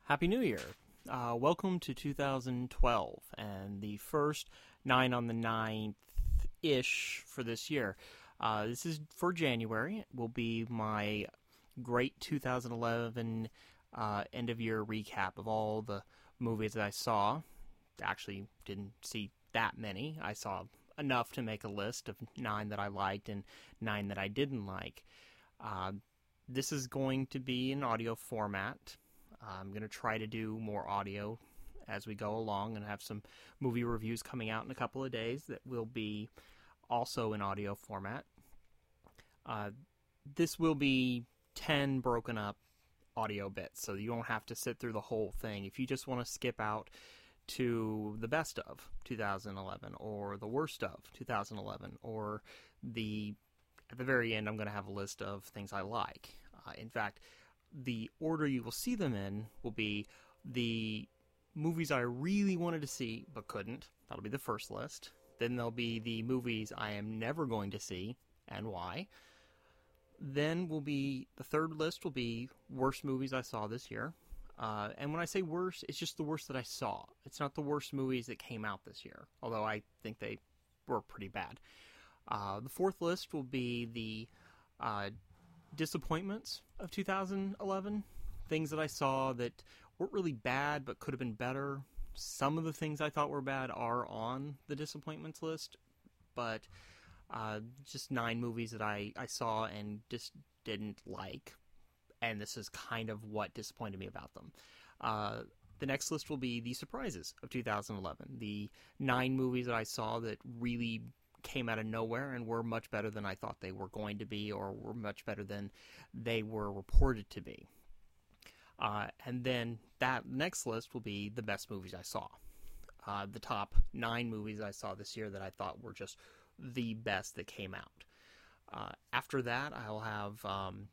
Happy New Year. Welcome to 2012 and the first 9 on the 9th-ish for this year. This is for January. It will be my great 2011 end-of-year recap of all the movies that I saw. Actually, didn't see that many. I saw enough to make a list of 9 that I liked and 9 that I didn't like. This is going to be an audio format. I'm going to try to do more audio as we go along and have some movie reviews coming out in a couple of days that will be also in audio format. This will be 10 broken up audio bits, so you don't have to sit through the whole thing. If you just want to skip out to the best of 2011 or the worst of 2011 or at the very end I'm going to have a list of things I like. In fact, the order you will see them in will be the movies I really wanted to see but couldn't. That'll be the first list. Then there'll be the movies I am never going to see and why. Then the third list will be worst movies I saw this year. And when I say worst, it's just the worst that I saw. It's not the worst movies that came out this year, although I think they were pretty bad. The fourth list will be the disappointments of 2011, things that I saw that weren't really bad but could have been better. Some of the things I thought were bad are on the disappointments list, but just 9 movies that I saw and just didn't like, and this is kind of what disappointed me about them. The next list will be the surprises of 2011, the 9 movies that I saw that really came out of nowhere and were much better than I thought they were going to be, or were much better than they were reported to be. And then that next list will be the best movies I saw. The top 9 movies I saw this year that I thought were just the best that came out. After that, I'll have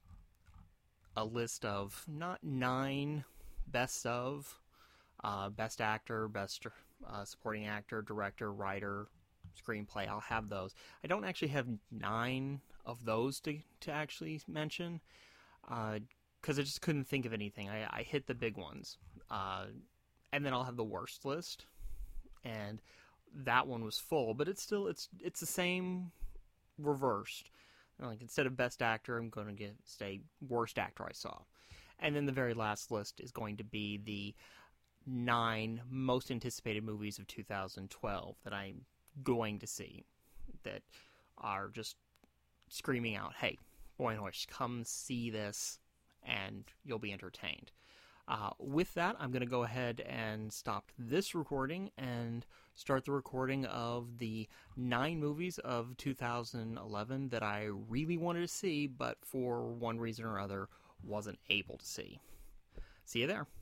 a list of not 9 best of, best actor, best supporting actor, director, writer, screenplay. I'll have those. I don't actually have 9 of those to actually mention because I just couldn't think of anything. I hit the big ones. And then I'll have the worst list, and that one was full, but it's the same reversed. Like, instead of best actor, I'm going to say worst actor I saw. And then the very last list is going to be the 9 most anticipated movies of 2012 that I'm going to see, that are just screaming out, hey, Boy and Horse, come see this and you'll be entertained. With that, I'm going to go ahead and stop this recording and start the recording of the 9 movies of 2011 that I really wanted to see, but for one reason or other wasn't able to see. See you there.